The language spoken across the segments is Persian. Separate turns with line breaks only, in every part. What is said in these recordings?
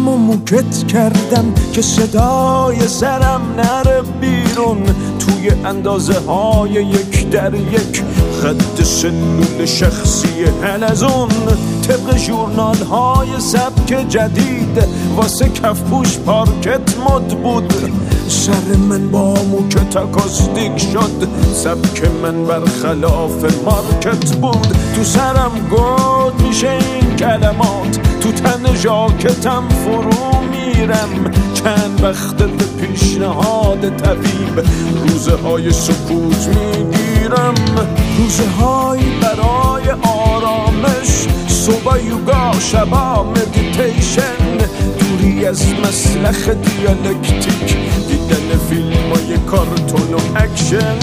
افکارم و موکت کردم که صدای سرم نره بیرون، توی اندازه های 1:1 خط سلول شخصی حلزون، طبق ژورنال های سبک جدید واسه کفپوش پارکت مد بود. سر من با موکت اکاستیک شد، سبک من برخلاف مارکت بود. تو سرم گود میشه این کلمات، تو تن ژاکتم فرو میرم. چند وقت به پیشنهاد طبیب روزه های سکوت میگیرم، روزه های برای آرامش، صبح یوگا شبا مدیتیشن، دوری از مسلخ دیالکتیک، دیدن فیلم های کارتون و اکشن.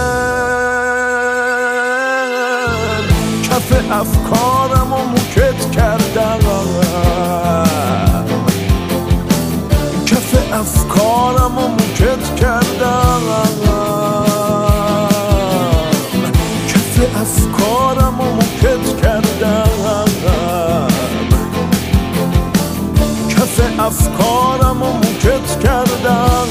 کف افکارم و موکت کردم، کف افکارم و موکت کردم، کف افکارم و موکت کردم، کف افکارم و موکت کردم.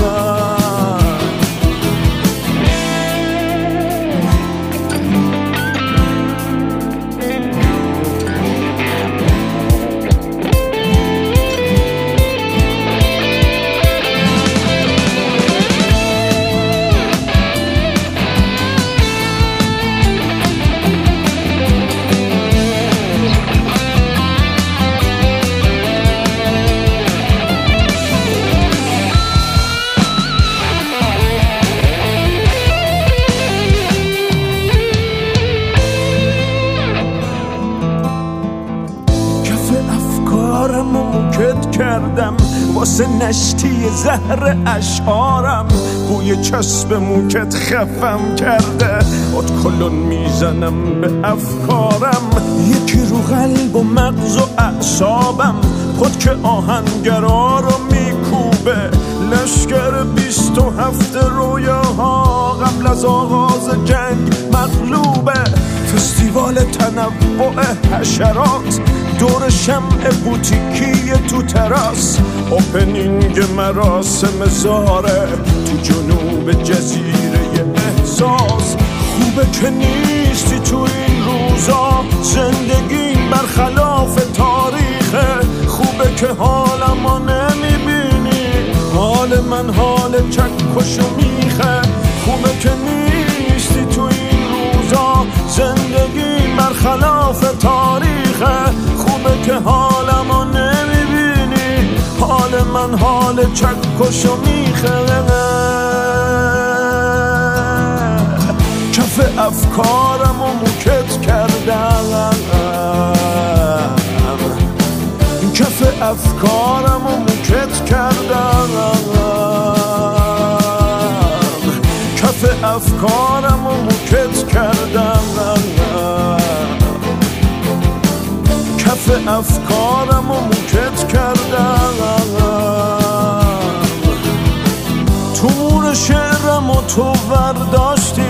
کردم واسه نشتی زهر اشعارم، بوی چسب موکت خفم کرده، ادکلون میزنم به افکارم. یکی رو قلب و مغز و اعصابم، پدک آهنگرا رو میکوبه، لشکر 27 رویاها قبل از آغاز جنگ مغلوبه. فستیوال تنوع حشرات، دور شمع بوتیکی تو تراس، اوپنینگ مراسم زاره تو جنوب جزیره احساس. خوبه که نیستی تو این روزا، زندگی برخلاف تاریخه. خوبه که حالمو نمیبینی، حال من حال چکش و میخه. خوبه که نیستی تو این روزا، زندگی برخلاف تاریخه. خوبه که حالمو نمیبینی، حال من حال چکش و میخه. کف افکارم و موکت کردم، کف افکارم و موکت کردم، کف افکارم و موکت کردم، کف افکارم و موکت کردم. تو مور شعرم و تو برداشتی،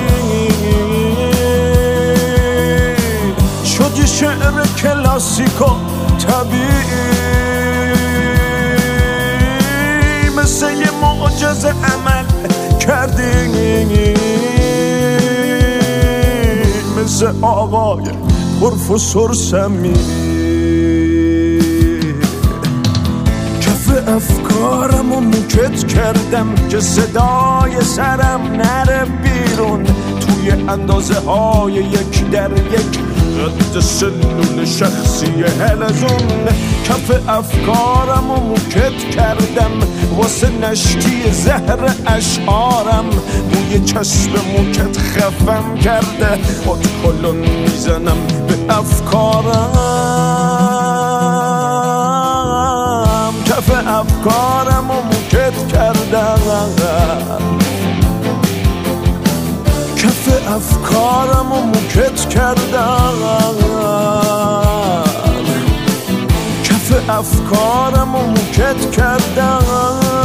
شدی شعر کلاسیک و طبیعی، مثل یه معجزه عمل کردی، مثل آقای پروفسور سمیری. کف افکارم و موکت کردم که صدای سرم نره بیرون، توی اندازه های 1:1 خط سلول شخصی حلزون. کف افکارم و موکت کردم واسه نشتی زهر اشعارم، بوی چسب موکت خفم کرده، ادکلون میزنم به افکارم. کف افکارم و موکت کردم، کف افکارم و موکت کردم، کف افکارم و موکت کردم،